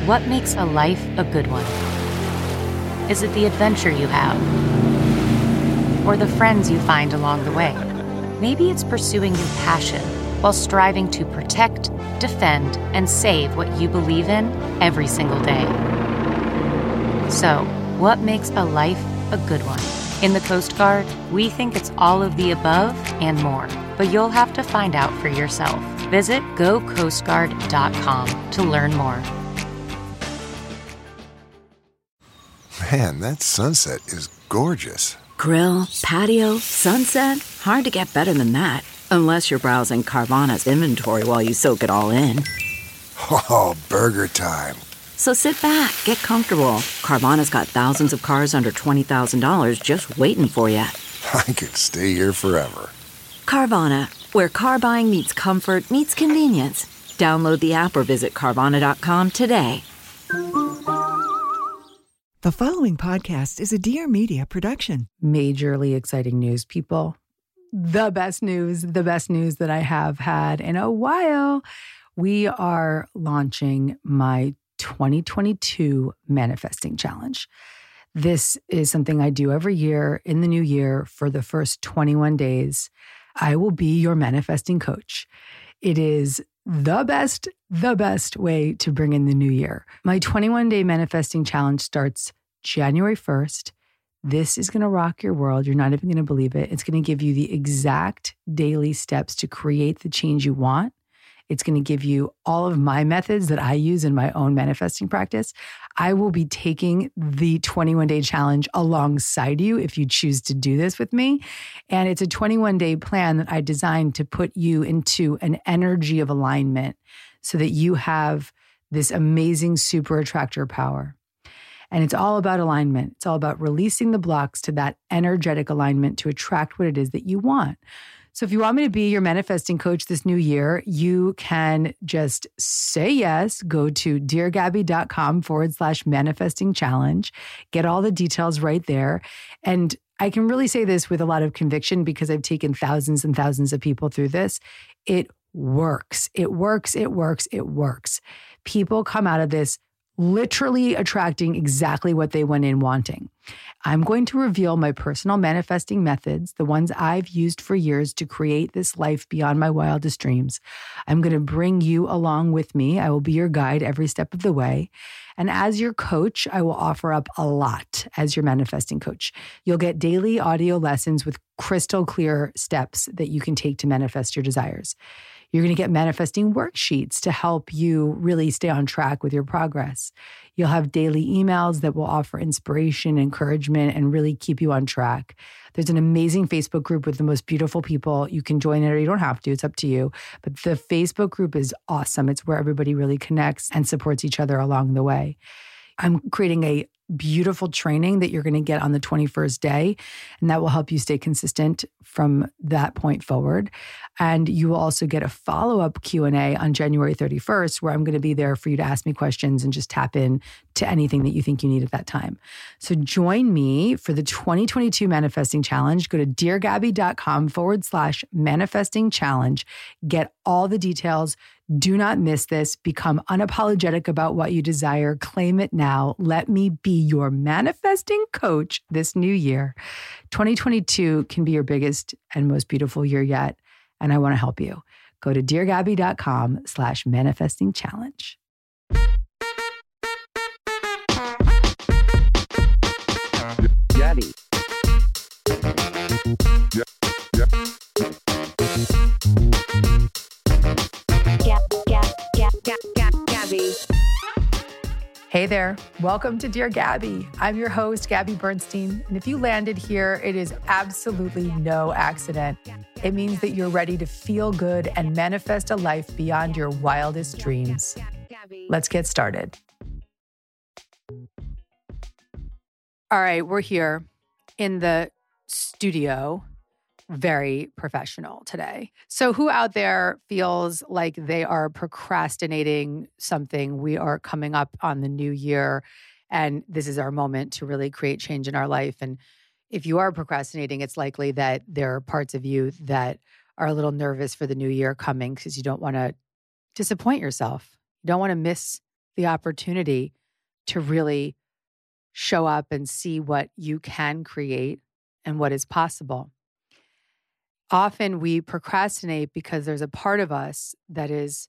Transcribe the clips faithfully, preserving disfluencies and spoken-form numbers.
What makes a life a good one? Is it the adventure you have? Or the friends you find along the way? Maybe it's pursuing your passion while striving to protect, defend, and save what you believe in every single day. So, what makes a life a good one? In the Coast Guard, we think it's all of the above and more, but you'll have to find out for yourself. Visit go coast guard dot com to learn more. Man, that sunset is gorgeous. Grill, patio, sunset. Hard to get better than that. Unless you're browsing Carvana's inventory while you soak it all in. Oh, burger time. So sit back, get comfortable. Carvana's got thousands of cars under twenty thousand dollars just waiting for you. I could stay here forever. Carvana, where car buying meets comfort meets convenience. Download the app or visit Carvana dot com today. The following podcast is a Dear Media production. Majorly exciting news, people. The best news, the best news that I have had in a while. We are launching my twenty twenty-two Manifesting Challenge. This is something I do every year in the new year for the first twenty-one days. I will be your manifesting coach. It is the best, the best way to bring in the new year. My twenty-one day Manifesting Challenge starts January first. This is going to rock your world. You're not even going to believe it. It's going to give you the exact daily steps to create the change you want. It's going to give you all of my methods that I use in my own manifesting practice. I will be taking the twenty-one day challenge alongside you if you choose to do this with me. And it's a twenty-one day plan that I designed to put you into an energy of alignment so that you have this amazing super attractor power. And it's all about alignment. It's all about releasing the blocks to that energetic alignment to attract what it is that you want. So if you want me to be your manifesting coach this new year, you can just say yes, go to deargabby.com forward slash manifesting challenge, get all the details right there. And I can really say this with a lot of conviction because I've taken thousands and thousands of people through this. It works. It works. It works. It works. People come out of this literally attracting exactly what they went in wanting. I'm going to reveal my personal manifesting methods, the ones I've used for years to create this life beyond my wildest dreams. I'm going to bring you along with me. I will be your guide every step of the way. And as your coach, I will offer up a lot as your manifesting coach. You'll get daily audio lessons with crystal clear steps that you can take to manifest your desires. You're going to get manifesting worksheets to help you really stay on track with your progress. You'll have daily emails that will offer inspiration, encouragement, and really keep you on track. There's an amazing Facebook group with the most beautiful people. You can join it or you don't have to. It's up to you. But the Facebook group is awesome. It's where everybody really connects and supports each other along the way. I'm creating a beautiful training that you're going to get on the twenty-first day, and that will help you stay consistent from that point forward. And you will also get a follow-up Q and A on January thirty-first, where I'm going to be there for you to ask me questions and just tap in to anything that you think you need at that time. So join me for the twenty twenty-two Manifesting Challenge. Go to deargabby.com forward slash manifesting challenge. Get all the details. Do not miss this. Become unapologetic about what you desire. Claim it now. Let me be your manifesting coach this new year. twenty twenty-two can be your biggest and most beautiful year yet, and I want to help you. Go to deargabby.com slash manifesting challenge. Gabby. Yeah, yeah. Gab, Gab, Gab, Gab, Gab, Gabby. Hey there. Welcome to Dear Gabby. I'm your host, Gabby Bernstein. And if you landed here, it is absolutely no accident. It means that you're ready to feel good and manifest a life beyond your wildest dreams. Let's get started. All right, we're here in the studio. Very professional today. So who out there feels like they are procrastinating something? We are coming up on the new year, and this is our moment to really create change in our life. And if you are procrastinating, it's likely that there are parts of you that are a little nervous for the new year coming because you don't want to disappoint yourself. You don't want to miss the opportunity to really show up and see what you can create and what is possible. Often we procrastinate because there's a part of us that is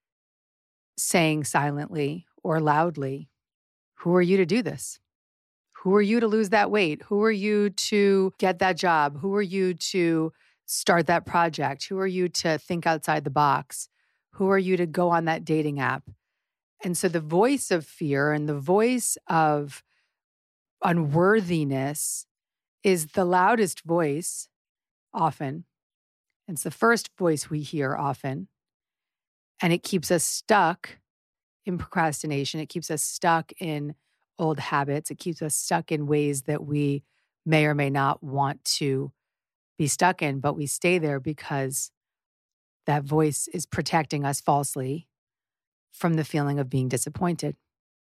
saying silently or loudly, who are you to do this? Who are you to lose that weight? Who are you to get that job? Who are you to start that project? Who are you to think outside the box? Who are you to go on that dating app? And so the voice of fear and the voice of unworthiness is the loudest voice often. It's the first voice we hear often. And it keeps us stuck in procrastination. It keeps us stuck in old habits. It keeps us stuck in ways that we may or may not want to be stuck in, but we stay there because that voice is protecting us falsely from the feeling of being disappointed.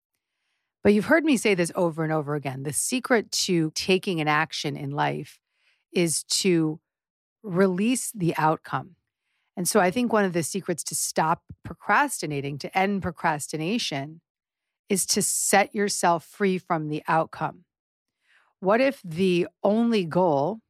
But you've heard me say this over and over again. The secret to taking an action in life is to release the outcome. And so I think one of the secrets to stop procrastinating, to end procrastination, is to set yourself free from the outcome. What if the only goal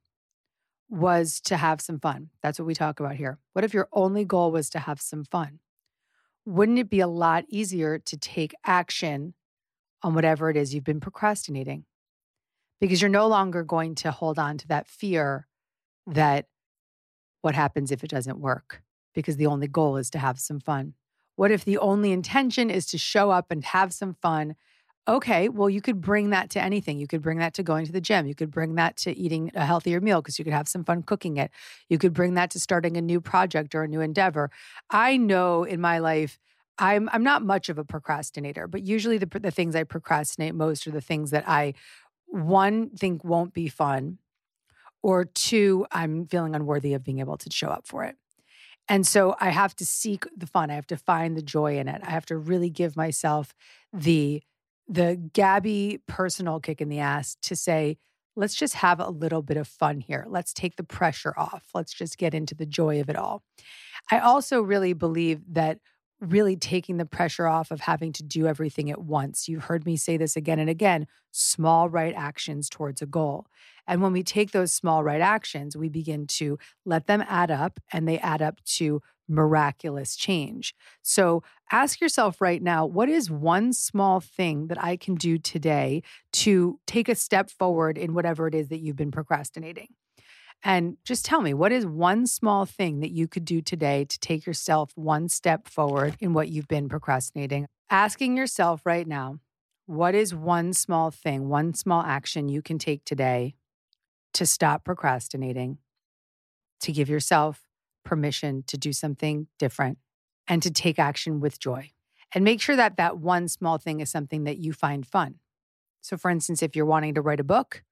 was to have some fun? That's what we talk about here. What if your only goal was to have some fun? Wouldn't it be a lot easier to take action on whatever it is you've been procrastinating? Because you're no longer going to hold on to that fear that what happens if it doesn't work? Because the only goal is to have some fun. What if the only intention is to show up and have some fun? Okay, well, you could bring that to anything. You could bring that to going to the gym. You could bring that to eating a healthier meal because you could have some fun cooking it. You could bring that to starting a new project or a new endeavor. I know in my life, I'm I'm not much of a procrastinator, but usually the the things I procrastinate most are the things that I, one, think won't be fun, or two, I'm feeling unworthy of being able to show up for it. And so I have to seek the fun. I have to find the joy in it. I have to really give myself the, the Gabby personal kick in the ass to say, let's just have a little bit of fun here. Let's take the pressure off. Let's just get into the joy of it all. I also really believe that really taking the pressure off of having to do everything at once. You've heard me say this again and again, small right actions towards a goal. And when we take those small right actions, we begin to let them add up, and they add up to miraculous change. So ask yourself right now, what is one small thing that I can do today to take a step forward in whatever it is that you've been procrastinating? And just tell me, what is one small thing that you could do today to take yourself one step forward in what you've been procrastinating? Asking yourself right now, what is one small thing, one small action you can take today to stop procrastinating, to give yourself permission to do something different, and to take action with joy. And make sure that that one small thing is something that you find fun. So for instance, if you're wanting to write a book,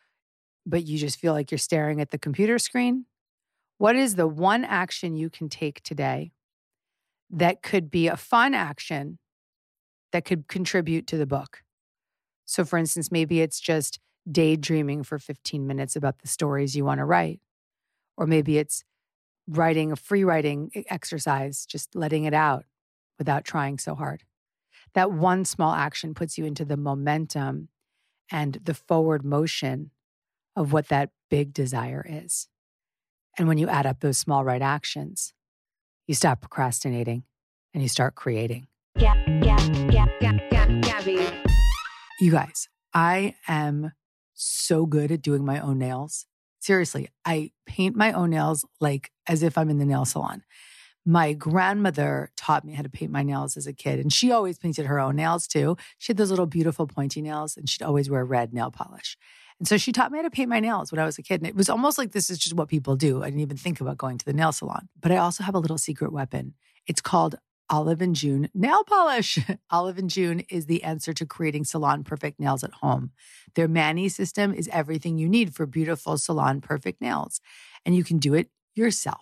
but you just feel like you're staring at the computer screen, what is the one action you can take today that could be a fun action that could contribute to the book? So for instance, maybe it's just daydreaming for fifteen minutes about the stories you want to write. Or maybe it's writing a free writing exercise, just letting it out without trying so hard. That one small action puts you into the momentum and the forward motion of what that big desire is. And when you add up those small right actions, you stop procrastinating and you start creating. Gab, gab, gab, gab, gab, Gabby. You guys, I am so good at doing my own nails. Seriously, I paint my own nails like as if I'm in the nail salon. My grandmother taught me how to paint my nails as a kid, and she always painted her own nails too. She had those little beautiful pointy nails, and she'd always wear red nail polish. And so she taught me how to paint my nails when I was a kid. And it was almost like this is just what people do. I didn't even think about going to the nail salon. But I also have a little secret weapon. It's called Olive and June nail polish. Olive and June is the answer to creating salon perfect nails at home. Their Mani system is everything you need for beautiful salon perfect nails. And you can do it yourself.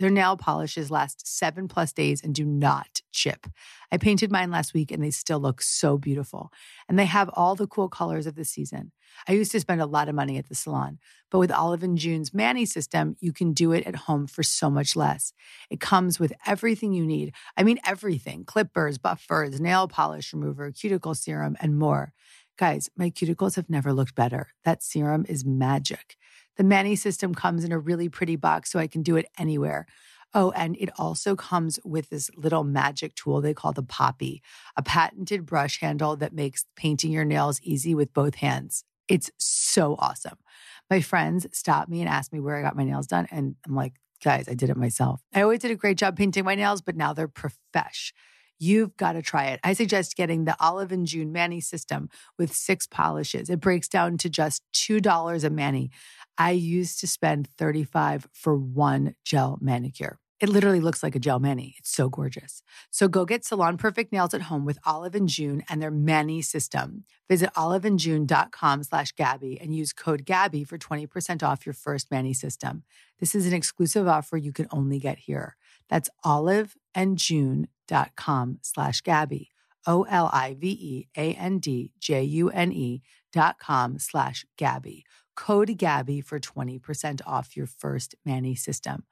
Their nail polishes last seven plus days and do not chip. I painted mine last week and they still look so beautiful. And they have all the cool colors of the season. I used to spend a lot of money at the salon, but with Olive and June's Mani system, you can do it at home for so much less. It comes with everything you need. I mean, everything: clippers, buffers, nail polish remover, cuticle serum, and more. Guys, my cuticles have never looked better. That serum is magic. The Mani system comes in a really pretty box so I can do it anywhere. Oh, and it also comes with this little magic tool they call the Poppy, a patented brush handle that makes painting your nails easy with both hands. It's so awesome. My friends stop me and ask me where I got my nails done, and I'm like, guys, I did it myself. I always did a great job painting my nails, but now they're profesh. You've got to try it. I suggest getting the Olive and June Mani system with six polishes. It breaks down to just two dollars a mani. I used to spend thirty-five dollars for one gel manicure. It literally looks like a gel mani. It's so gorgeous. So go get salon perfect nails at home with Olive and June and their Mani system. Visit oliveandjune.com slash Gabby and use code Gabby for twenty percent off your first Mani system. This is an exclusive offer you can only get here. That's oliveandjune.com slash Gabby. O L I V E A N D J U N E dot com slash Gabby. Code Gabby for twenty percent off your first Mani system.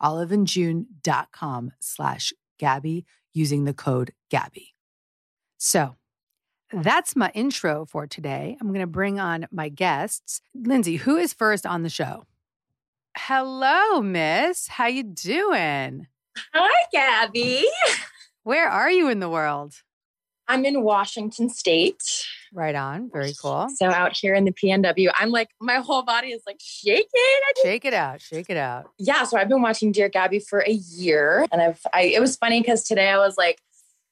oliveandjune.com slash Gabby using the code Gabby. So that's my intro for today. I'm going to bring on my guests. Lindsay, who is first on the show? Hello, miss. How you doing? Hi, Gabby. Where are you in the world? I'm in Washington State. Right on. Very cool. So out here in the P N W, I'm like, my whole body is like shaking. I just, Shake it out. Shake it out. yeah. So I've been watching Dear Gabby for a year. And I've, I, it was funny because today I was like,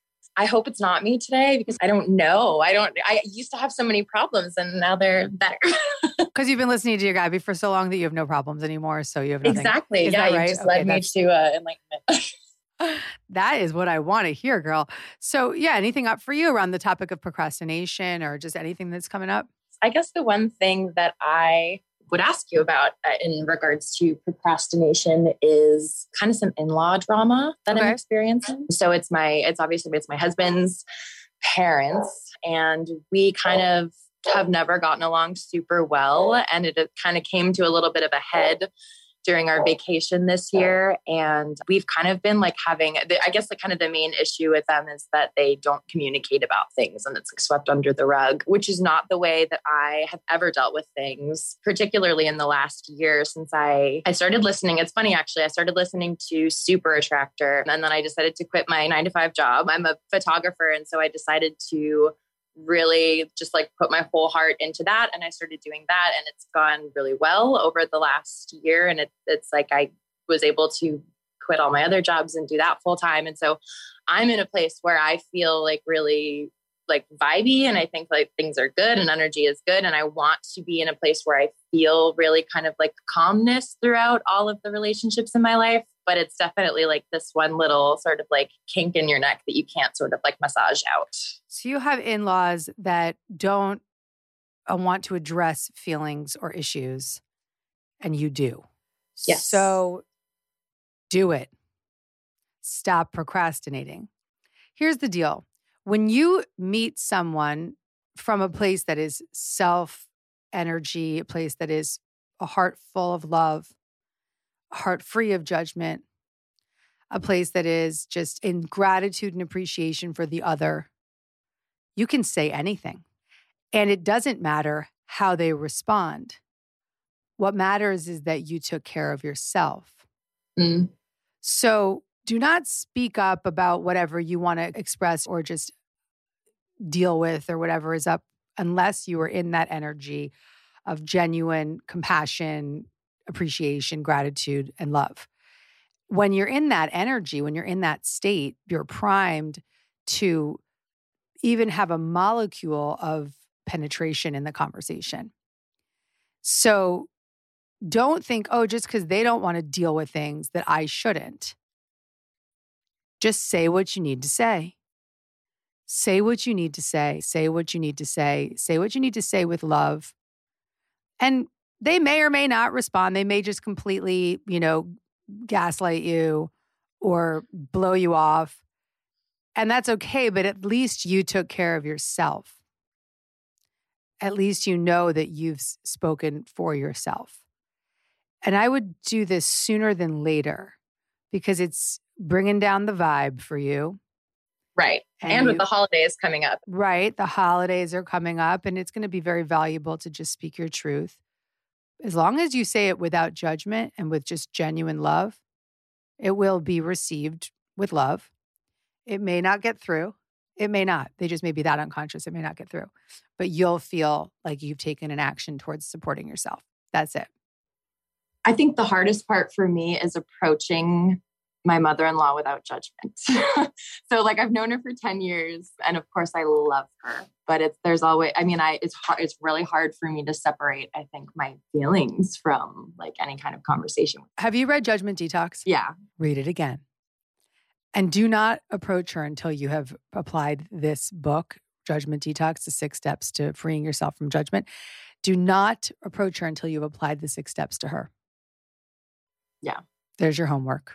I hope it's not me today because I don't know. I don't, I used to have so many problems and now they're better. Because you've been listening to Dear Gabby for so long that you have no problems anymore. So you have nothing. Exactly. Is yeah. that right? You just Okay, led me that's- to uh, enlightenment. That is what I want to hear, girl. So yeah, anything up for you around the topic of procrastination or just anything that's coming up? I guess the one thing that I would ask you about uh, in regards to procrastination is kind of some in-law drama that Okay. I'm experiencing. So it's my, it's obviously it's my husband's parents, and we kind of have never gotten along super well. And it kind of came to a little bit of a head during our vacation this year. And we've kind of been like having, I guess the kind of the main issue with them is that they don't communicate about things and it's like swept under the rug, which is not the way that I have ever dealt with things, particularly in the last year since I, I started listening. It's funny, actually, I started listening to Super Attractor and then I decided to quit my nine to five job. I'm a photographer. And so I decided to really just like put my whole heart into that. And I started doing that and it's gone really well over the last year. And it, it's like, I was able to quit all my other jobs and do that full time. And so I'm in a place where I feel like really like vibey. And I think like things are good and energy is good. And I want to be in a place where I feel really kind of like calmness throughout all of the relationships in my life. But it's definitely like this one little sort of like kink in your neck that you can't sort of like massage out. So you have in-laws that don't uh, want to address feelings or issues, and you do. Yes. So do it. Stop procrastinating. Here's the deal. When you meet someone from a place that is self-energy, a place that is a heart full of love, a heart free of judgment, a place that is just in gratitude and appreciation for the other, you can say anything. And it doesn't matter how they respond. What matters is that you took care of yourself. Mm. So do not speak up about whatever you want to express or just deal with or whatever is up unless you are in that energy of genuine compassion, appreciation, gratitude, and love. When you're in that energy, when you're in that state, you're primed to even have a molecule of penetration in the conversation. So don't think, oh, just because they don't want to deal with things that I shouldn't. Just say what you need to say. Say what you need to say. Say what you need to say. Say what you need to say with love. And they may or may not respond. They may just completely, you know, gaslight you or blow you off. And that's okay, but at least you took care of yourself. At least you know that you've spoken for yourself. And I would do this sooner than later because it's bringing down the vibe for you. Right. And, and with you, the holidays coming up. Right. The holidays are coming up and it's going to be very valuable to just speak your truth. As long as you say it without judgment and with just genuine love, it will be received with love. It may not get through. It may not. They just may be that unconscious. It may not get through. But you'll feel like you've taken an action towards supporting yourself. That's it. I think the hardest part for me is approaching my mother-in-law without judgment. So like I've known her for ten years and of course I love her, but it's, there's always, I mean, I, it's hard, it's really hard for me to separate, I think, my feelings from like any kind of conversation. Have you read Judgment Detox? Yeah. Read it again. And do not approach her until you have applied this book, Judgment Detox, the six steps to freeing yourself from judgment. Do not approach her until you've applied the six steps to her. Yeah. There's your homework.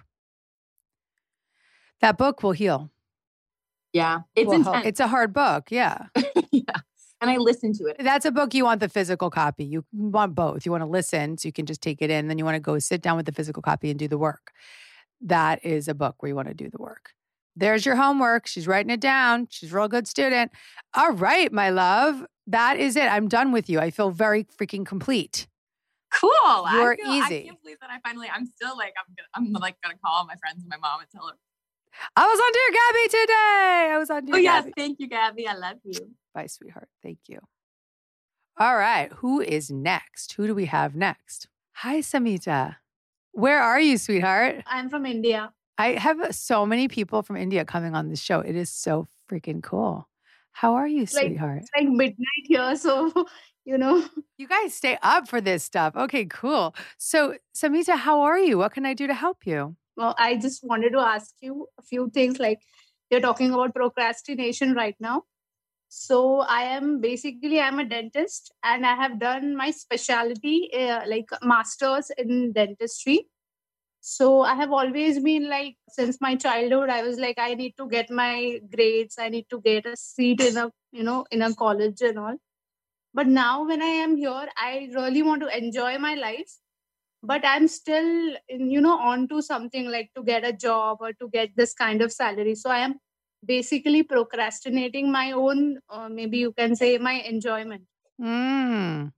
That book will heal. Yeah. It's Will intense. It's a hard book. Yeah. Yeah. And I listen to it. That's a book you want the physical copy. You want both. You want to listen so you can just take it in. Then you want to go sit down with the physical copy and do the work. That is a book where you want to do the work. There's your homework. She's writing it down. She's a real good student. All right, my love. That is it. I'm done with you. I feel very freaking complete. Cool. You're I feel, easy. I can't believe that I finally, I'm still like, I'm gonna, I'm like going to call my friends and my mom and tell her. I was on Dear Gabby today. I was on Dear Oh, yes. Gabby. Thank you, Gabby. I love you. Bye, sweetheart. Thank you. All right. Who is next? Who do we have next? Hi, Samita. Where are you, sweetheart? I'm from India. I have so many people from India coming on the show. It is so freaking cool. How are you, It's like, sweetheart? it's like midnight here. So, you know. You guys stay up for this stuff. Okay, cool. So, Samita, how are you? What can I do to help you? Well, I just wanted to ask you a few things. Like you're talking about procrastination right now. So I am basically, I'm a dentist and I have done my specialty, uh, like master's in dentistry. So I have always been like, since my childhood, I was like, I need to get my grades. I need to get a seat in a, you know, in a college and all. But now when I am here, I really want to enjoy my life. But I'm still, you know, on to something like to get a job or to get this kind of salary. So I am basically procrastinating my own, uh, maybe you can say my enjoyment. Mm.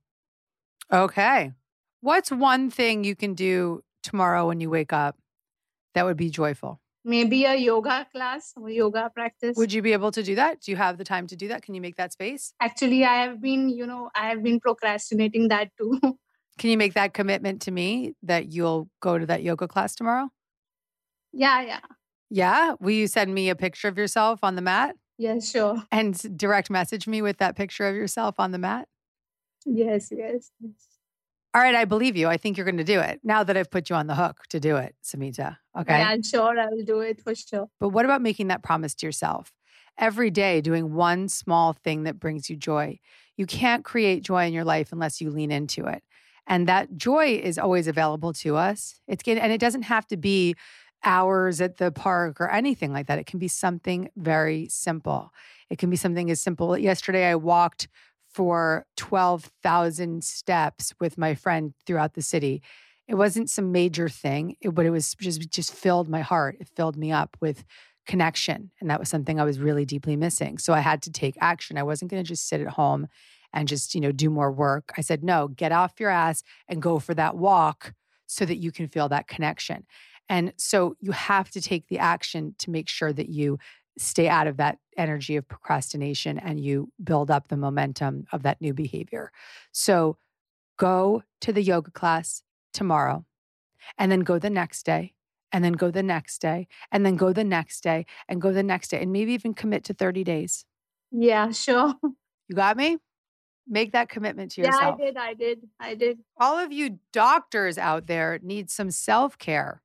Okay. What's one thing you can do tomorrow when you wake up that would be joyful? Maybe a yoga class or yoga practice. Would you be able to do that? Do you have the time to do that? Can you make that space? Actually, I have been, you know, I have been procrastinating that too. Can you make that commitment to me that you'll go to that yoga class tomorrow? Yeah, yeah. Yeah? Will you send me a picture of yourself on the mat? Yes, sure. And direct message me with that picture of yourself on the mat? Yes, yes, yes. All right, I believe you. I think you're going to do it. Now that I've put you on the hook to do it, Samita. Okay? Yeah, sure. I will do it for sure. But what about making that promise to yourself? Every day doing one small thing that brings you joy. You can't create joy in your life unless you lean into it. And that joy is always available to us. It's getting, and it doesn't have to be hours at the park or anything like that. It can be something very simple. It can be something as simple. Yesterday, I walked for twelve thousand steps with my friend throughout the city. It wasn't some major thing, it, but it was just, just filled my heart. It filled me up with connection. And that was something I was really deeply missing. So I had to take action. I wasn't going to just sit at home and just, you know, do more work. I said, no, get off your ass and go for that walk so that you can feel that connection. And so you have to take the action to make sure that you stay out of that energy of procrastination and you build up the momentum of that new behavior. So go to the yoga class tomorrow and then go the next day and then go the next day and then go the next day and go the next day and maybe even commit to thirty days. Yeah, sure. You got me? Make that commitment to yourself. Yeah, I did. I did. I did. All of you doctors out there need some self-care.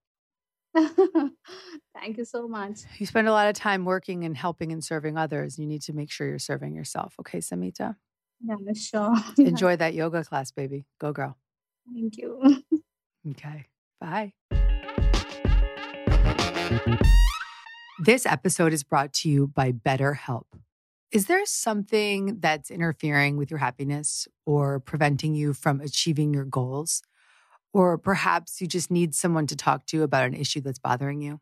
Thank you so much. You spend a lot of time working and helping and serving others. You need to make sure you're serving yourself. Okay, Samita? Yeah, sure. Enjoy that yoga class, baby. Go, girl. Thank you. Okay. Bye. This episode is brought to you by BetterHelp. Is there something that's interfering with your happiness or preventing you from achieving your goals? Or perhaps you just need someone to talk to about an issue that's bothering you?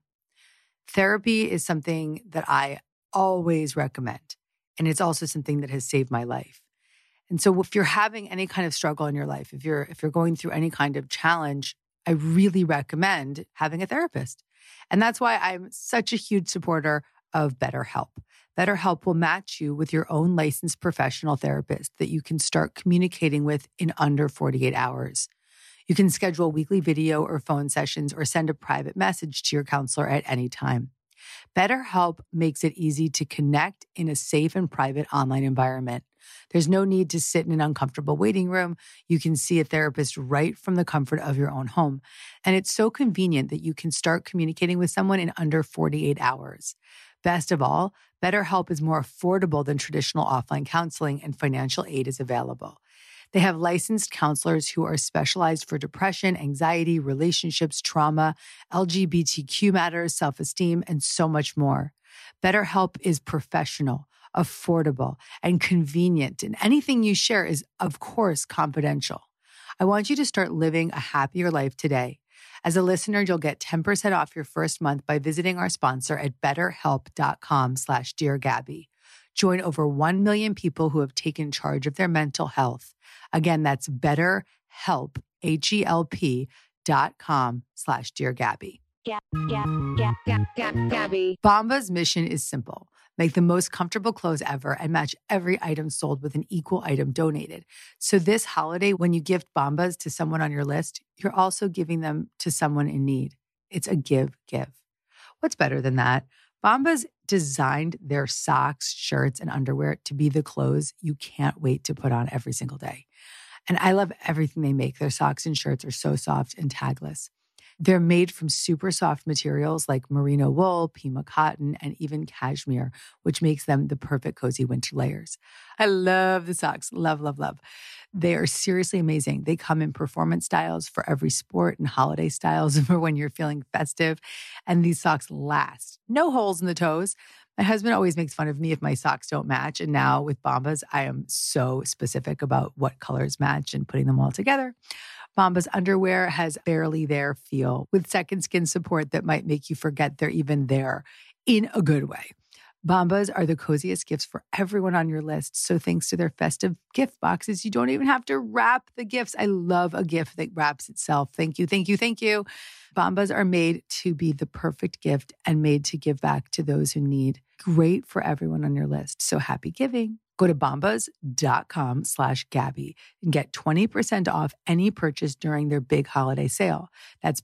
Therapy is something that I always recommend, and it's also something that has saved my life. And so if you're having any kind of struggle in your life, if you're if you're going through any kind of challenge, I really recommend having a therapist. And that's why I'm such a huge supporter of BetterHelp. BetterHelp will match you with your own licensed professional therapist that you can start communicating with in under forty-eight hours. You can schedule weekly video or phone sessions or send a private message to your counselor at any time. BetterHelp makes it easy to connect in a safe and private online environment. There's no need to sit in an uncomfortable waiting room. You can see a therapist right from the comfort of your own home. And it's so convenient that you can start communicating with someone in under forty-eight hours. Best of all, BetterHelp is more affordable than traditional offline counseling, and financial aid is available. They have licensed counselors who are specialized for depression, anxiety, relationships, trauma, L G B T Q matters, self-esteem, and so much more. BetterHelp is professional, affordable, and convenient, and anything you share is, of course, confidential. I want you to start living a happier life today. As a listener, you'll get ten percent off your first month by visiting our sponsor at betterhelp.com slash Dear Gabby. Join over one million people who have taken charge of their mental health. Again, that's betterhelp, H-E-L-P dot com slash Dear Gabby. Gab, gab, gab, gab, gab, Gabby. Bombas' mission is simple. Make the most comfortable clothes ever and match every item sold with an equal item donated. So this holiday, when you gift Bombas to someone on your list, you're also giving them to someone in need. It's a give, give. What's better than that? Bombas designed their socks, shirts, and underwear to be the clothes you can't wait to put on every single day. And I love everything they make. Their socks and shirts are so soft and tagless. They're made from super soft materials like merino wool, Pima cotton, and even cashmere, which makes them the perfect cozy winter layers. I love the socks. Love, love, love. They are seriously amazing. They come in performance styles for every sport and holiday styles for when you're feeling festive. And these socks last. No holes in the toes. My husband always makes fun of me if my socks don't match. And now with Bombas, I am so specific about what colors match and putting them all together. Bombas underwear has barely there feel with second skin support that might make you forget they're even there in a good way. Bombas are the coziest gifts for everyone on your list. So thanks to their festive gift boxes, you don't even have to wrap the gifts. I love a gift that wraps itself. Thank you, thank you, thank you. Bombas are made to be the perfect gift and made to give back to those who need. Great for everyone on your list. So happy giving. Go to bombas.com slash Gabby and get twenty percent off any purchase during their big holiday sale. That's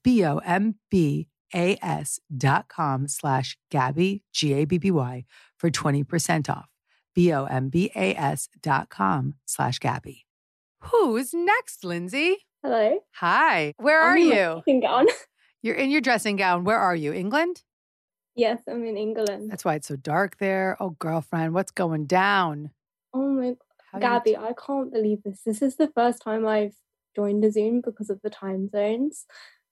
B-O-M-B-A-S dot com slash Gabby, G A B B Y, for twenty percent off. B-O-M-B-A-S dot com slash Gabby. Who's next, Lindsay? Hello. Hi. Where are I'm in my you? dressing gown. You're in your dressing gown. Where are you? England? Yes, I'm in England. That's why it's so dark there. Oh, girlfriend, what's going down? Oh my How you Gabby, t- I can't believe this. This is the first time I've joined a Zoom because of the time zones.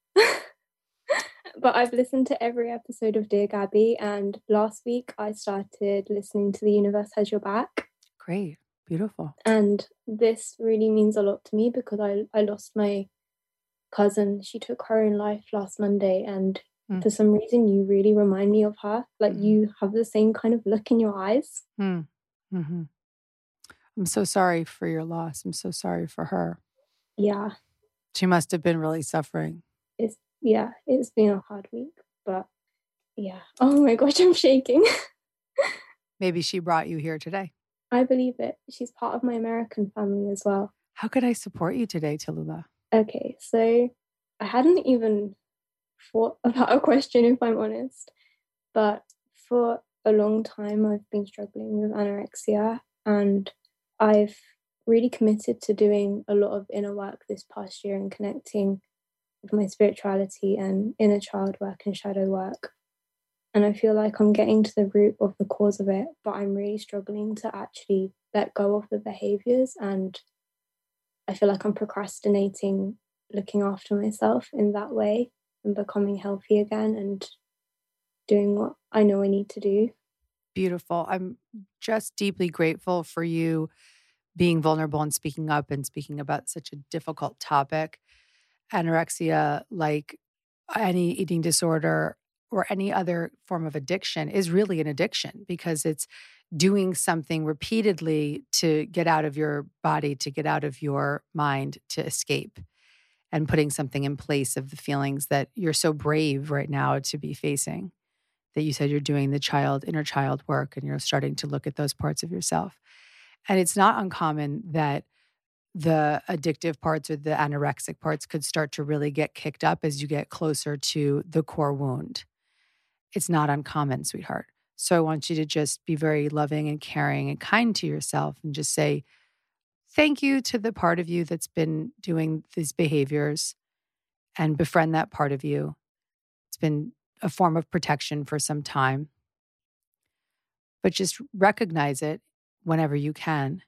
But I've listened to every episode of Dear Gabby, and last week I started listening to The Universe Has Your Back. Great. Beautiful. And this really means a lot to me because I, I lost my cousin. She took her own life last Monday, and Mm. for some reason you really remind me of her. Like Mhm. you have the same kind of look in your eyes. Hmm. Mm-hmm. I'm so sorry for your loss. I'm so sorry for her. Yeah, She must have been really suffering. it's yeah, it's been a hard week, but yeah. Oh my gosh, I'm shaking. Maybe she brought you here today. I believe it. She's part of my American family as well. How could I support you today, Tallulah? Okay, so I hadn't even thought about a question, if I'm honest, but for a long time I've been struggling with anorexia, and I've really committed to doing a lot of inner work this past year and connecting with my spirituality and inner child work and shadow work. And I feel like I'm getting to the root of the cause of it, but I'm really struggling to actually let go of the behaviors, and I feel like I'm procrastinating looking after myself in that way and becoming healthy again. And doing what I know I need to do. Beautiful. I'm just deeply grateful for you being vulnerable and speaking up and speaking about such a difficult topic. Anorexia, like any eating disorder or any other form of addiction, is really an addiction because it's doing something repeatedly to get out of your body, to get out of your mind, to escape, and putting something in place of the feelings that you're so brave right now to be facing. That you said you're doing the child, inner child work, and you're starting to look at those parts of yourself. And it's not uncommon that the addictive parts or the anorexic parts could start to really get kicked up as you get closer to the core wound. It's not uncommon, sweetheart. So I want you to just be very loving and caring and kind to yourself and just say, thank you to the part of you that's been doing these behaviors and befriend that part of you. It's been a form of protection for some time. But just recognize it whenever you can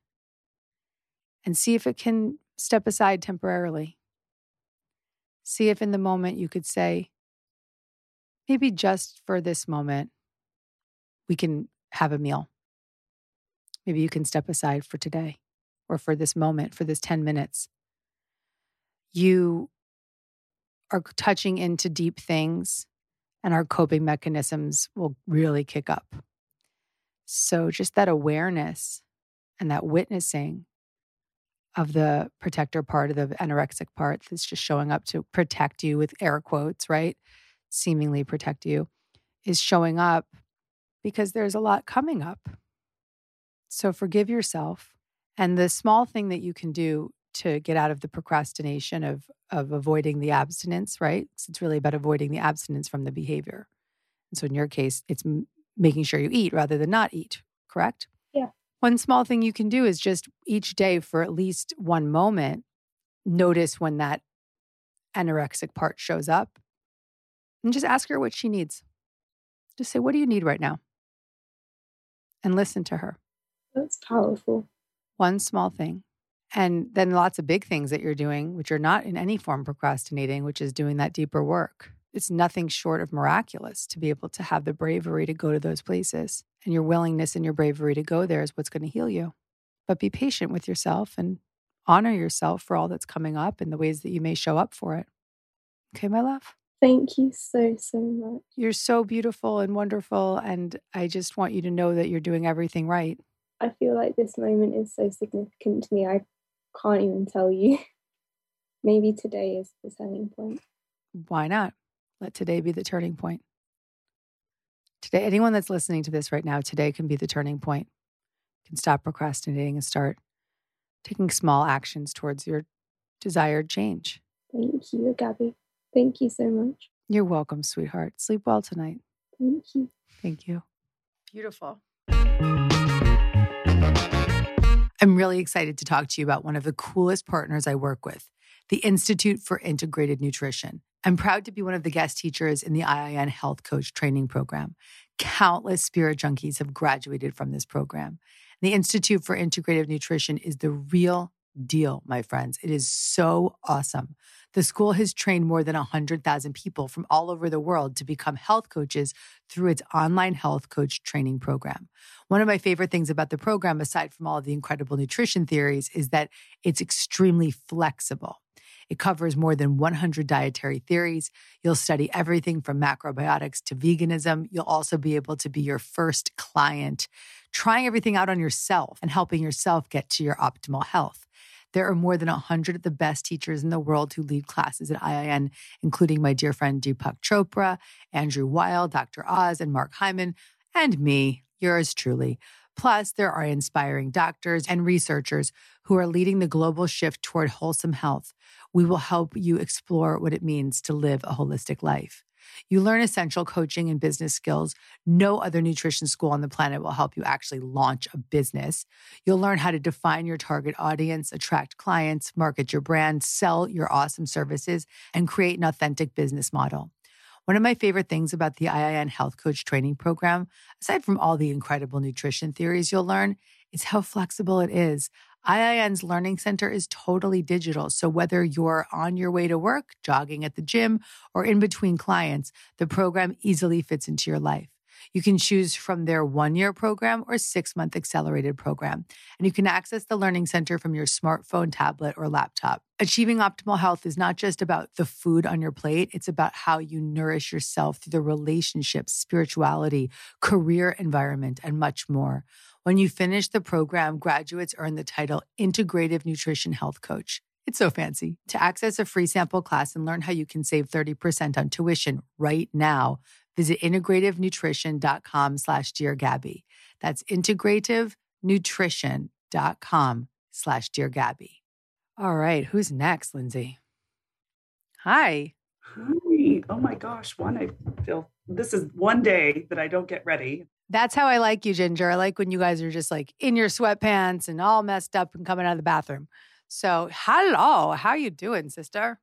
and see if it can step aside temporarily. See if in the moment you could say, maybe just for this moment, we can have a meal. Maybe you can step aside for today or for this moment, for this ten minutes. You are touching into deep things and our coping mechanisms will really kick up. So just that awareness and that witnessing of the protector part of the anorexic part that's just showing up to protect you with air quotes, right? Seemingly protect you, is showing up because there's a lot coming up. So forgive yourself. And the small thing that you can do to get out of the procrastination of, of avoiding the abstinence, right? Because it's really about avoiding the abstinence from the behavior. And so in your case, it's m- making sure you eat rather than not eat, correct? Yeah. One small thing you can do is just each day for at least one moment, notice when that anorexic part shows up and just ask her what she needs. Just say, what do you need right now? And listen to her. That's powerful. One small thing. And then lots of big things that you're doing, which are not in any form procrastinating, which is doing that deeper work. It's nothing short of miraculous to be able to have the bravery to go to those places. And your willingness and your bravery to go there is what's going to heal you. But be patient with yourself and honor yourself for all that's coming up and the ways that you may show up for it. Okay, my love? Thank you so, so much. You're so beautiful and wonderful. And I just want you to know that you're doing everything right. I feel like this moment is so significant to me. I can't even tell you. Maybe today is the turning point. Why not? Let today be the turning point. Today, anyone that's listening to this right now, today can be the turning point. You can stop procrastinating and start taking small actions towards your desired change. Thank you, Gabby. Thank you so much. You're welcome, sweetheart. Sleep well tonight. Thank you. Thank you. Beautiful. I'm really excited to talk to you about one of the coolest partners I work with, the Institute for Integrated Nutrition. I'm proud to be one of the guest teachers in the I I N Health Coach Training Program. Countless spirit junkies have graduated from this program. The Institute for Integrative Nutrition is the real deal, my friends. It is so awesome. The school has trained more than one hundred thousand people from all over the world to become health coaches through its online health coach training program. One of my favorite things about the program, aside from all of the incredible nutrition theories, is that it's extremely flexible. It covers more than one hundred dietary theories. You'll study everything from macrobiotics to veganism. You'll also be able to be your first client, trying everything out on yourself and helping yourself get to your optimal health. There are more than one hundred of the best teachers in the world who lead classes at I I N, including my dear friend Deepak Chopra, Andrew Weil, Doctor Oz, and Mark Hyman, and me, yours truly. Plus, there are inspiring doctors and researchers who are leading the global shift toward wholesome health. We will help you explore what it means to live a holistic life. You learn essential coaching and business skills. No other nutrition school on the planet will help you actually launch a business. You'll learn how to define your target audience, attract clients, market your brand, sell your awesome services, and create an authentic business model. One of my favorite things about the I I N Health Coach Training Program, aside from all the incredible nutrition theories you'll learn, is how flexible it is. I I N's Learning Center is totally digital, so whether you're on your way to work, jogging at the gym, or in between clients, the program easily fits into your life. You can choose from their one-year program or six-month accelerated program, and you can access the Learning Center from your smartphone, tablet, or laptop. Achieving optimal health is not just about the food on your plate. It's about how you nourish yourself through the relationships, spirituality, career environment, and much more. When you finish the program, graduates earn the title Integrative Nutrition Health Coach. It's so fancy. To access a free sample class and learn how you can save thirty percent on tuition right now, visit integrativenutrition.com slash Dear Gabby. That's integrativenutrition.com slash Dear Gabby. All right, who's next, Lindsay? Hi. Hi. Oh my gosh, one, I feel this is one day that I don't get ready. That's how I like you, Ginger. I like when you guys are just like in your sweatpants and all messed up and coming out of the bathroom. So, hello. How you doing, sister?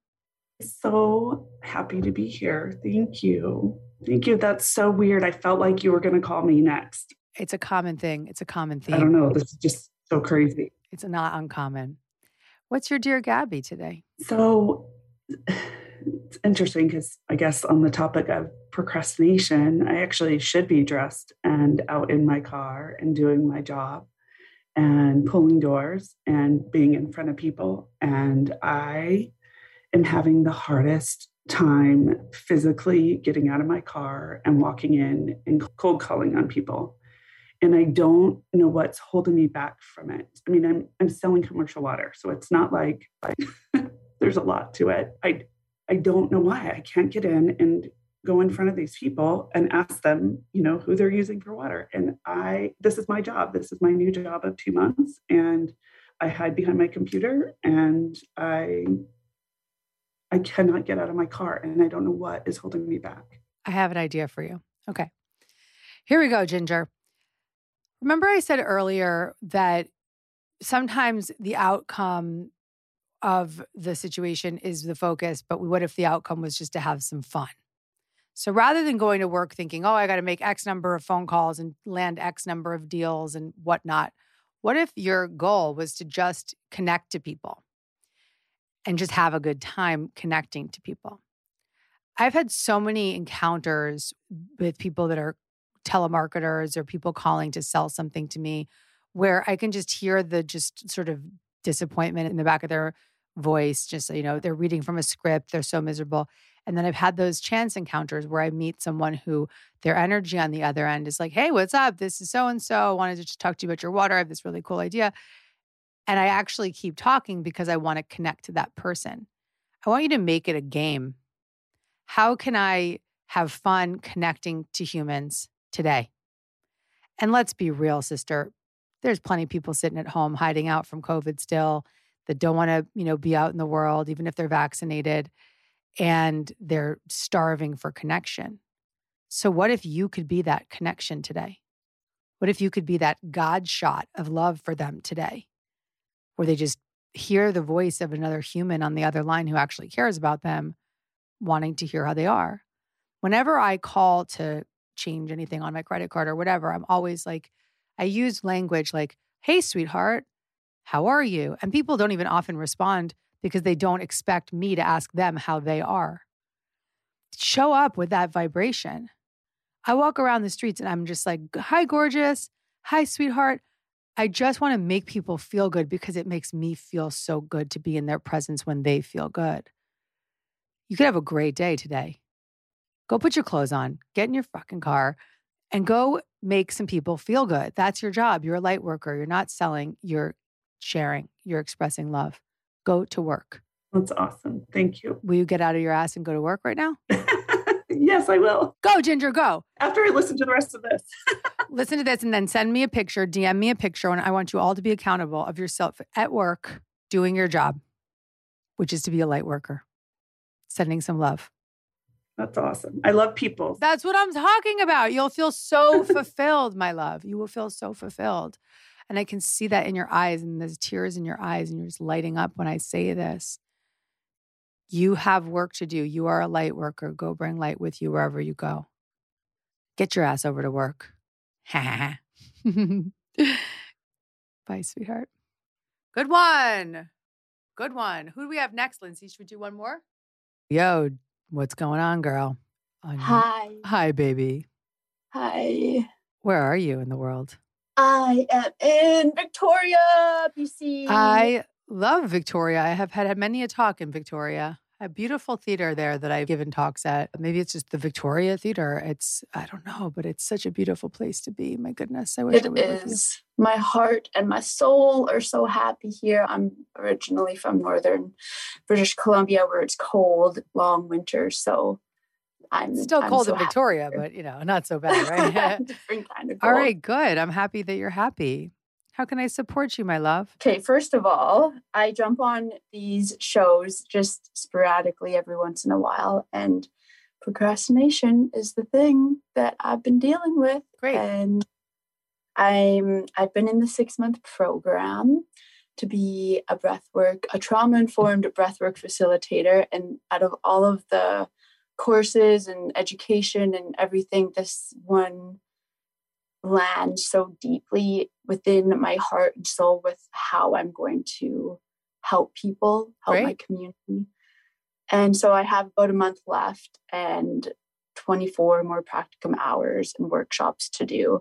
So happy to be here. Thank you. Thank you. That's so weird. I felt like you were going to call me next. It's a common thing. It's a common theme. I don't know. This is just so crazy. It's not uncommon. What's your Dear Gabby today? So it's interesting because I guess on the topic of procrastination, I actually should be dressed and out in my car and doing my job and pulling doors and being in front of people. And I am having the hardest time physically getting out of my car and walking in and cold calling on people. And I don't know what's holding me back from it. I mean, I'm I'm selling commercial water, so it's not like, like there's a lot to it. I I don't know why I can't get in and go in front of these people and ask them, you know, who they're using for water. And I, this is my job. This is my new job of two months. And I hide behind my computer and I, I cannot get out of my car and I don't know what is holding me back. I have an idea for you. Okay. Here we go, Ginger. Remember I said earlier that sometimes the outcome of the situation is the focus, but what if the outcome was just to have some fun? So rather than going to work thinking, oh, I got to make X number of phone calls and land X number of deals and whatnot, what if your goal was to just connect to people and just have a good time connecting to people? I've had so many encounters with people that are telemarketers or people calling to sell something to me where I can just hear the just sort of disappointment in the back of their voice. Just, you know, they're reading from a script. They're so miserable. And then I've had those chance encounters where I meet someone who their energy on the other end is like, hey, what's up? This is so-and-so. I wanted to just talk to you about your water. I have this really cool idea. And I actually keep talking because I want to connect to that person. I want you to make it a game. How can I have fun connecting to humans today? And let's be real, sister. There's plenty of people sitting at home hiding out from COVID still that don't want to, you know, be out in the world, even if they're vaccinated, and they're starving for connection. So what if you could be that connection today? What if you could be that God shot of love for them today, where they just hear the voice of another human on the other line who actually cares about them, wanting to hear how they are? Whenever I call to change anything on my credit card or whatever, I'm always like, I use language like, hey, sweetheart, how are you? And people don't even often respond because they don't expect me to ask them how they are. Show up with that vibration. I walk around the streets and I'm just like, hi, gorgeous. Hi, sweetheart. I just want to make people feel good because it makes me feel so good to be in their presence when they feel good. You could have a great day today. Go put your clothes on, get in your fucking car, and go make some people feel good. That's your job. You're a light worker. You're not selling. You're sharing. You're expressing love. Go to work. That's awesome. Thank you. Will you get out of your ass and go to work right now? Yes, I will. Go, Ginger, go. After I listen to the rest of this. Listen to this and then send me a picture, D M me a picture, and I want you all to be accountable of yourself at work doing your job, which is to be a light worker, sending some love. That's awesome. I love people. That's what I'm talking about. You'll feel so fulfilled, my love. You will feel so fulfilled. And I can see that in your eyes, and there's tears in your eyes, and you're just lighting up when I say this. You have work to do. You are a light worker. Go bring light with you wherever you go. Get your ass over to work. Bye, sweetheart. Good one. Good one. Who do we have next, Lindsay? Should we do one more? Yo, what's going on, girl? On Hi. Hi, baby. Hi. Where are you in the world? I am in Victoria, B C. I love Victoria. I have had many a talk in Victoria. A beautiful theater there that I've given talks at. Maybe it's just the Victoria Theater. It's, I don't know, but it's such a beautiful place to be. My goodness, I wish It I was with you. is. My heart and my soul are so happy here. I'm originally from northern British Columbia, where it's cold, long winter. So I'm It's still I'm cold so in Victoria, happy. but you know, not so bad, right? Different kind of All cold. right, good. I'm happy that you're happy. How can I support you, my love? Okay, first of all, I jump on these shows just sporadically every once in a while, and procrastination is the thing that I've been dealing with. Great. And I'm I've been in the six-month program to be a breathwork, a trauma-informed breathwork facilitator. And out of all of the courses and education and everything, this one land so deeply within my heart and soul with how I'm going to help people, help Great. my community. And so I have about a month left and twenty-four more practicum hours and workshops to do.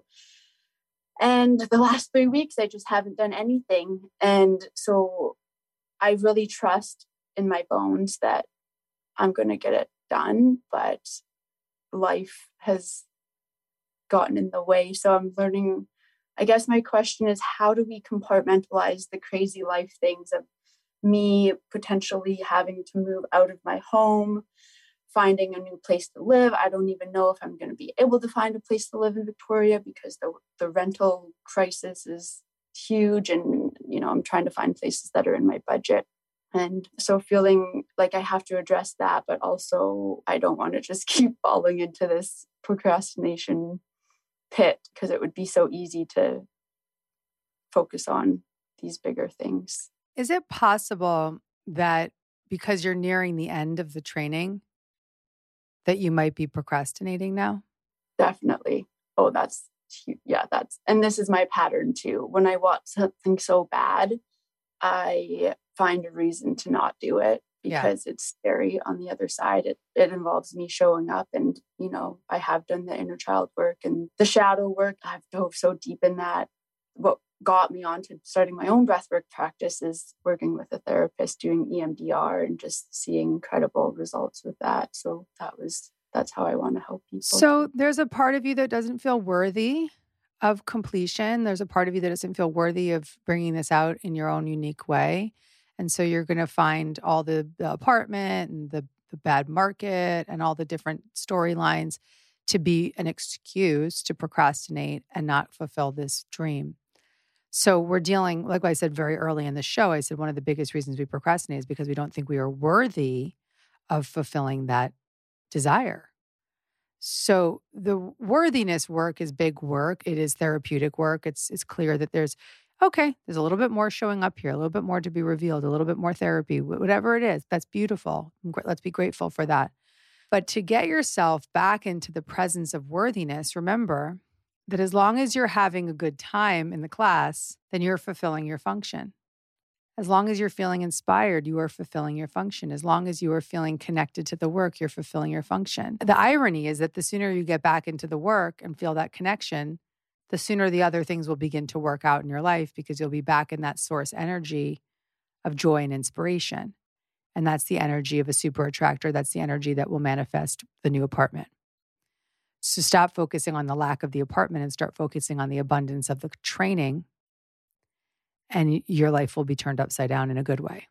And the last three weeks, I just haven't done anything. And so I really trust in my bones that I'm going to get it done, but life has gotten in the way. So I'm learning, I guess my question is, how do we compartmentalize the crazy life things of me potentially having to move out of my home, finding a new place to live? I don't even know if I'm going to be able to find a place to live in Victoria because the the rental crisis is huge. And, you know, I'm trying to find places that are in my budget. And so feeling like I have to address that, but also I don't want to just keep falling into this procrastination pit because it would be so easy to focus on these bigger things. Is it possible that because you're nearing the end of the training, that you might be procrastinating now? Definitely. Oh, that's, yeah, that's, and this is my pattern too. When I want something so bad, I find a reason to not do it because yeah. it's scary on the other side. It it involves me showing up, and, you know, I have done the inner child work and the shadow work. I've dove so deep in that. What got me onto starting my own breathwork practice is working with a therapist, doing E M D R, and just seeing incredible results with that. So that was, that's how I want to help people. So there's a part of you that doesn't feel worthy of completion. There's a part of you that doesn't feel worthy of bringing this out in your own unique way. And so you're going to find all the, the apartment and the, the bad market and all the different storylines to be an excuse to procrastinate and not fulfill this dream. So we're dealing, like I said very early in the show, I said one of the biggest reasons we procrastinate is because we don't think we are worthy of fulfilling that desire. So the worthiness work is big work. It is therapeutic work. It's it's clear that there's, okay, there's a little bit more showing up here, a little bit more to be revealed, a little bit more therapy, whatever it is. That's beautiful. Let's be grateful for that. But to get yourself back into the presence of worthiness, remember that as long as you're having a good time in the class, then you're fulfilling your function. As long as you're feeling inspired, you are fulfilling your function. As long as you are feeling connected to the work, you're fulfilling your function. The irony is that the sooner you get back into the work and feel that connection, the sooner the other things will begin to work out in your life because you'll be back in that source energy of joy and inspiration. And that's the energy of a super attractor. That's the energy that will manifest the new apartment. So stop focusing on the lack of the apartment and start focusing on the abundance of the training, and your life will be turned upside down in a good way.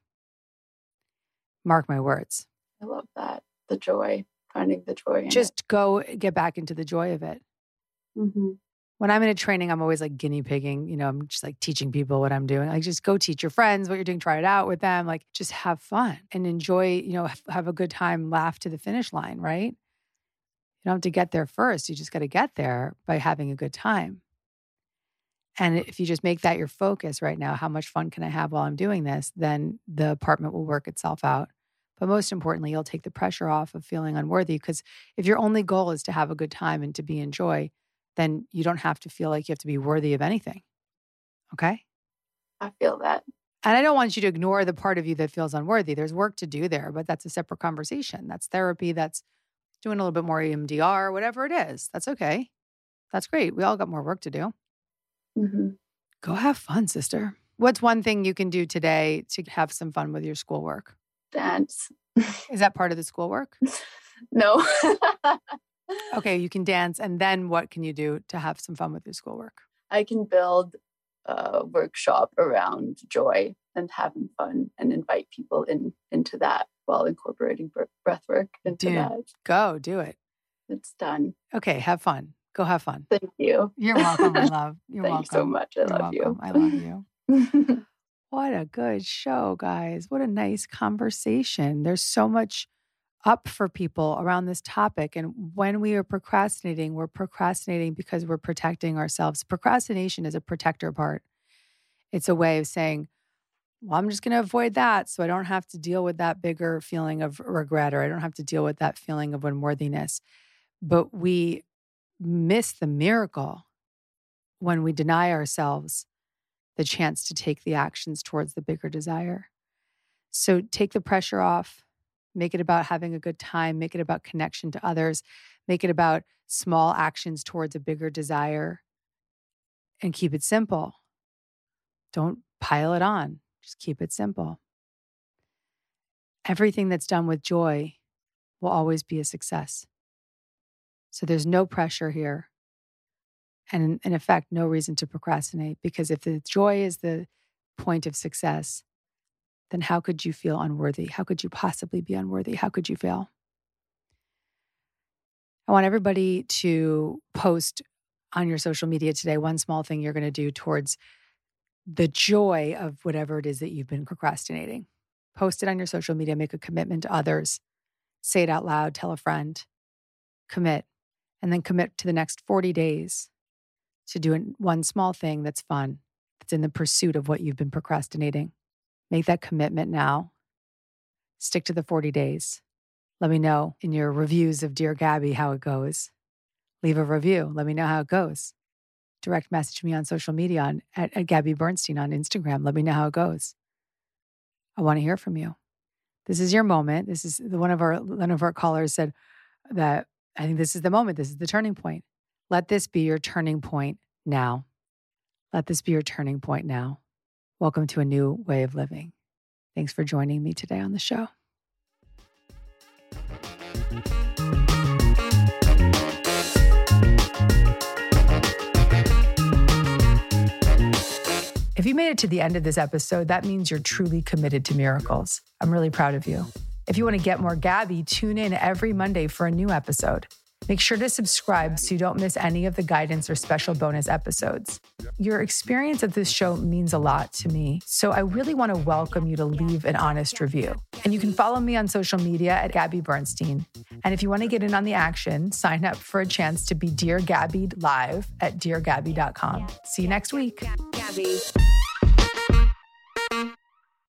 Mark my words. I love that. The joy, finding the joy in Just it. go get back into the joy of it. Mm-hmm. When I'm in a training, I'm always like guinea pigging. You know, I'm just like teaching people what I'm doing. Like, just go teach your friends what you're doing, try it out with them. Like, just have fun and enjoy, you know, have a good time, laugh to the finish line, right? You don't have to get there first. You just got to get there by having a good time. And if you just make that your focus right now, how much fun can I have while I'm doing this? Then the apartment will work itself out. But most importantly, you'll take the pressure off of feeling unworthy, because if your only goal is to have a good time and to be in joy, then you don't have to feel like you have to be worthy of anything. Okay? I feel that. And I don't want you to ignore the part of you that feels unworthy. There's work to do there, but that's a separate conversation. That's therapy. That's doing a little bit more E M D R, whatever it is. That's okay. That's great. We all got more work to do. Mm-hmm. Go have fun, sister. What's one thing you can do today to have some fun with your schoolwork? Dance. Is that part of the schoolwork? No. Okay, you can dance. And then what can you do to have some fun with your schoolwork? I can build a workshop around joy and having fun and invite people in into that while incorporating breath work into Dude, that. Go do it. It's done. Okay, have fun. Go have fun. Thank you. You're welcome, my love. You're Thank welcome. you so much. I You're love welcome. you. I love you. What a good show, guys. What a nice conversation. There's so much up for people around this topic. And when we are procrastinating, we're procrastinating because we're protecting ourselves. Procrastination is a protector part. It's a way of saying, well, I'm just going to avoid that so I don't have to deal with that bigger feeling of regret, or I don't have to deal with that feeling of unworthiness. But we miss the miracle when we deny ourselves the chance to take the actions towards the bigger desire. So take the pressure off. Make it about having a good time. Make it about connection to others. Make it about small actions towards a bigger desire. And keep it simple. Don't pile it on. Just keep it simple. Everything that's done with joy will always be a success. So there's no pressure here. And in, in effect, no reason to procrastinate, because if the joy is the point of success, then how could you feel unworthy? How could you possibly be unworthy? How could you fail? I want everybody to post on your social media today one small thing you're going to do towards the joy of whatever it is that you've been procrastinating. Post it on your social media, make a commitment to others, say it out loud, tell a friend, commit, and then commit to the next forty days to doing one small thing that's fun, that's in the pursuit of what you've been procrastinating. Make that commitment now. Stick to the forty days. Let me know in your reviews of Dear Gabby how it goes. Leave a review. Let me know how it goes. Direct message me on social media on, at, at Gabby Bernstein on Instagram. Let me know how it goes. I want to hear from you. This is your moment. This is one of our one of our callers said that I think this is the moment. This is the turning point. Let this be your turning point now. Let this be your turning point now. Welcome to a new way of living. Thanks for joining me today on the show. If you made it to the end of this episode, that means you're truly committed to miracles. I'm really proud of you. If you want to get more Gabby, tune in every Monday for a new episode. Make sure to subscribe so you don't miss any of the guidance or special bonus episodes. Your experience of this show means a lot to me, so I really want to welcome you to leave an honest review. And you can follow me on social media at Gabby Bernstein. And if you want to get in on the action, sign up for a chance to be Dear Gabby live at dear gabby dot com. See you next week. Gabby.